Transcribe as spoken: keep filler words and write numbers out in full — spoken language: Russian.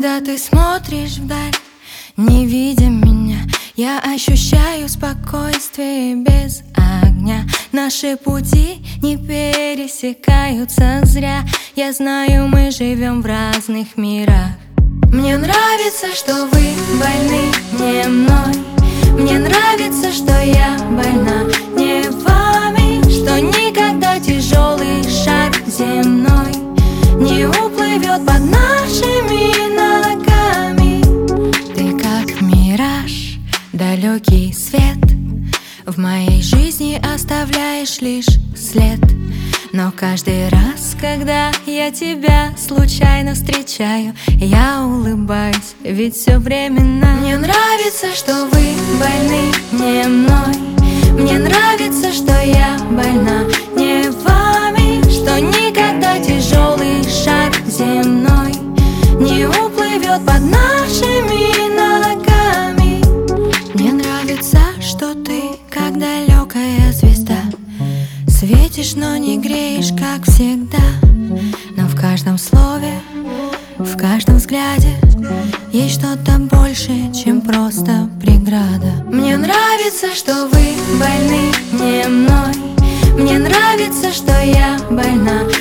Когда ты смотришь вдаль, не видя меня, я ощущаю спокойствие без огня. Наши пути не пересекаются зря. Я знаю, мы живем в разных мирах. Мне нравится, что вы больны не мной. Мне нравится, что я больна не вами, что никогда тяжелый шар земной не уплывет под нашими ногами. Ты как мираж, далекий свет, в моей жизни оставляешь лишь след. Но каждый раз, когда я тебя случайно встречаю, я улыбаюсь, ведь все временно. Мне нравится, что вы больны не мной. Мне нравится, что я больна не вами, что никогда тяжелый шар земной не уплывет под нашими ногами. Мне нравится, что ты как далекая звезда, светишь, но не греешь, как всегда. Но в каждом слове, в каждом взгляде есть что-то большее, чем просто преграда. Мне нравится, что вы больны не мной. Мне нравится, что я больна